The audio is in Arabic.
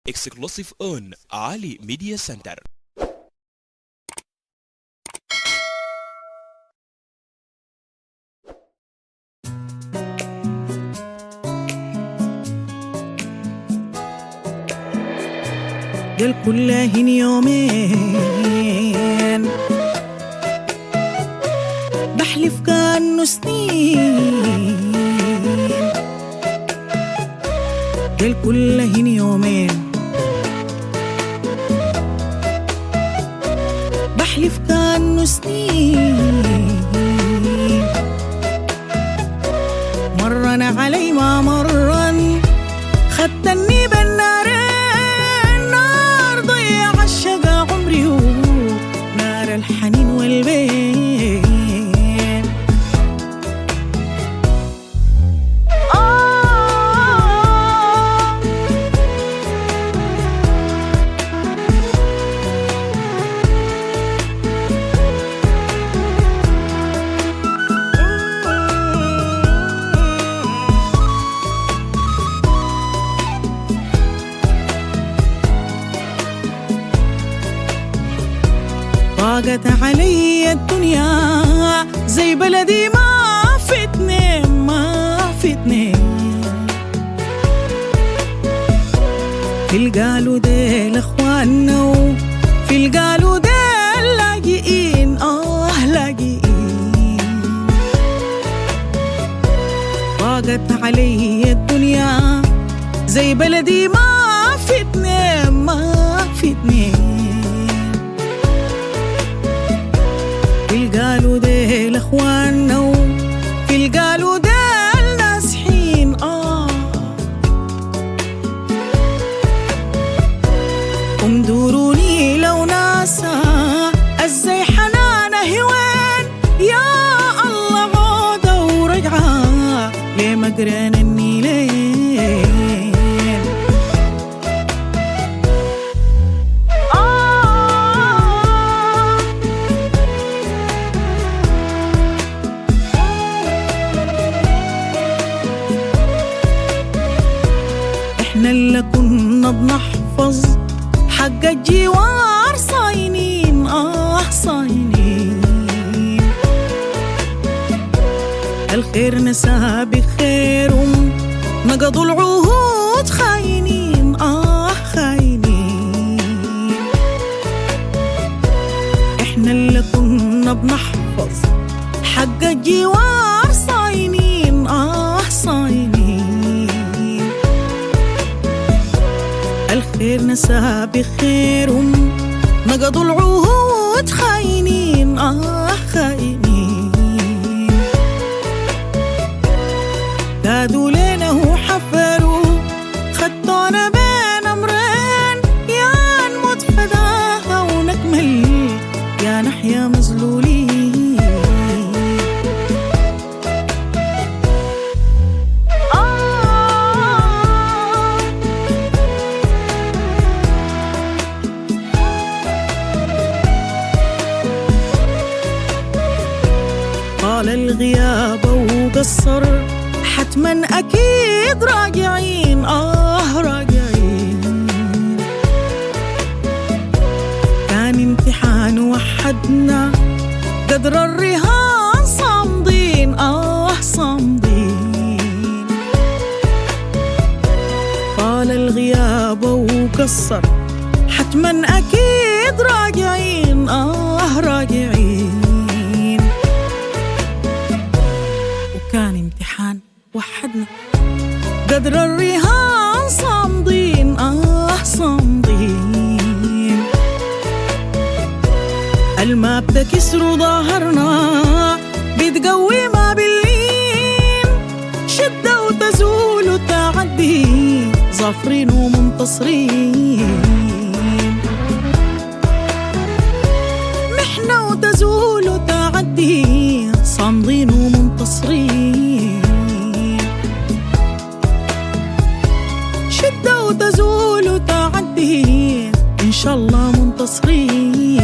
exclusive on Ali Media Center. قال كلهن يومين بحلف كأنه سنين، قال كلهن يومين بحلف كأنه سنين، مرن علي ما مرن خدتني بالنارين، نار الحنين والبين ضاقت علي الدنيا زي بلدي ما في اتنين، ما في اتنين، في القالوا ديل اخواننا وفي القالوا ديل لاجئين، لاجئين. ضاقت علي الدنيا زي بلدي ما في اتنين، ما في اتنين، في القالوا ديل اخواننا وفي القالوا ديل ناسحين. قم دوروني لو ناسا ازاي حنانه وين، يا الله عودة ورجعة ليه مقرن النيلين. احنا اللي كنا بنحفظ حق الجوار صاينين، صاينين، الخير نسى بخيرهم نقضوا العهود خاينين، خاينين. احنا اللي كنا بنحفظ حق الجوار صاينين، صاينين، الخير نسى بخيرهم نقضوا العهود خاينين، خاينين. قادوا لنا وحفروا خدونا بين امرين، يا نموت فداها ونكمل يا نحيا مذلولين. طال الغياب وقصر حتما أكيد راجعين، راجعين. كان امتحان وحدنا قدر الرهان صامدين، صامدين. طال الغياب وقصر حتما أكيد راجعين، راجعين. كان امتحان وحدنا قدر الرهان صامدين، صامدين. الما بتكسر ظهرنا بتقوي ما باللين، شدة وتزول وتعدي ظافرين ومنتصرين. محنة وتزول وتعدي صامدين ومنتصرين، شدة وتزول وتعدي إن شاء الله منتصرين.